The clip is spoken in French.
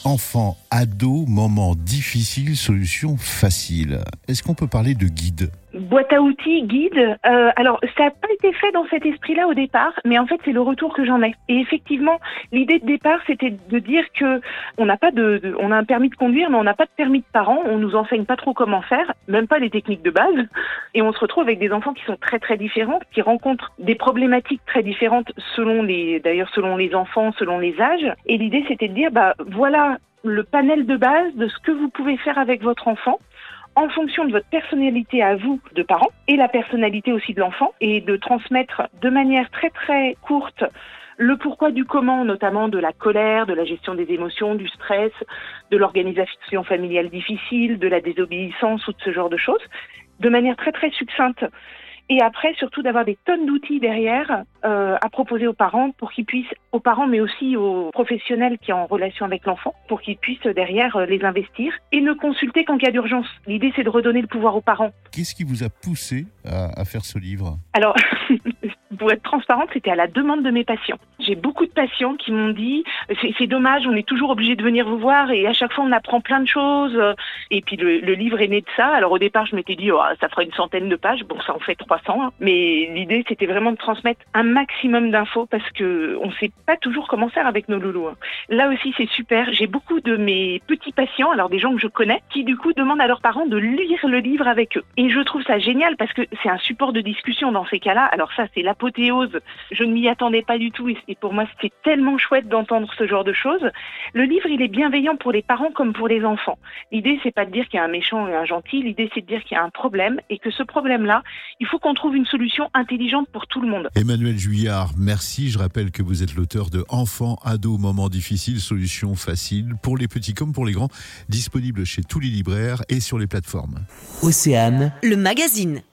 Enfant, ado, moment difficile, solution facile. Est-ce qu'on peut parler de guide ? Boîte à outils, guide. Alors, ça n'a pas été fait dans cet esprit-là au départ, mais en fait, c'est le retour que j'en ai. Et effectivement, l'idée de départ, c'était de dire que on a un permis de conduire, mais on n'a pas de permis de parents. On nous enseigne pas trop comment faire, même pas les techniques de base. Et on se retrouve avec des enfants qui sont très très différents, qui rencontrent des problématiques très différentes selon les enfants, selon les âges. Et l'idée, c'était de dire, voilà le panel de base de ce que vous pouvez faire avec votre enfant, en fonction de votre personnalité à vous, de parents, et la personnalité aussi de l'enfant, et de transmettre de manière très très courte le pourquoi du comment, notamment de la colère, de la gestion des émotions, du stress, de l'organisation familiale difficile, de la désobéissance ou de ce genre de choses, de manière très très succincte. Et après, surtout d'avoir des tonnes d'outils derrière à proposer aux parents pour qu'ils puissent, aux parents mais aussi aux professionnels qui sont en relation avec l'enfant, pour qu'ils puissent derrière les investir et ne consulter qu'en cas d'urgence. L'idée, c'est de redonner le pouvoir aux parents. Qu'est-ce qui vous a poussé à faire ce livre ? Alors, pour être transparente, c'était à la demande de mes patients. J'ai beaucoup de patients qui m'ont dit c'est dommage, on est toujours obligé de venir vous voir et à chaque fois on apprend plein de choses. Et puis le livre est né de ça. Alors au départ, je m'étais dit ça fera une centaine de pages. Bon, ça en fait 300. Hein. Mais l'idée, c'était vraiment de transmettre un maximum d'infos parce que on sait pas toujours comment faire avec nos loulous. Hein. Là aussi, c'est super. J'ai beaucoup de mes petits patients, alors des gens que je connais, qui du coup demandent à leurs parents de lire le livre avec eux. Et je trouve ça génial parce que c'est un support de discussion dans ces cas-là. Alors ça, c'est l'apothéose. Je ne m'y attendais pas du tout et pour moi, c'est tellement chouette d'entendre ce genre de choses. Le livre, il est bienveillant pour les parents comme pour les enfants. L'idée, c'est pas de dire qu'il y a un méchant et un gentil. L'idée, c'est de dire qu'il y a un problème et que ce problème-là, il faut qu'on trouve une solution intelligente pour tout le monde. Emmanuelle Juillard, merci. Je rappelle que vous êtes l'auteur de Enfants, ados, moments difficiles, solutions faciles pour les petits comme pour les grands, disponible chez tous les libraires et sur les plateformes. Océane, le magazine.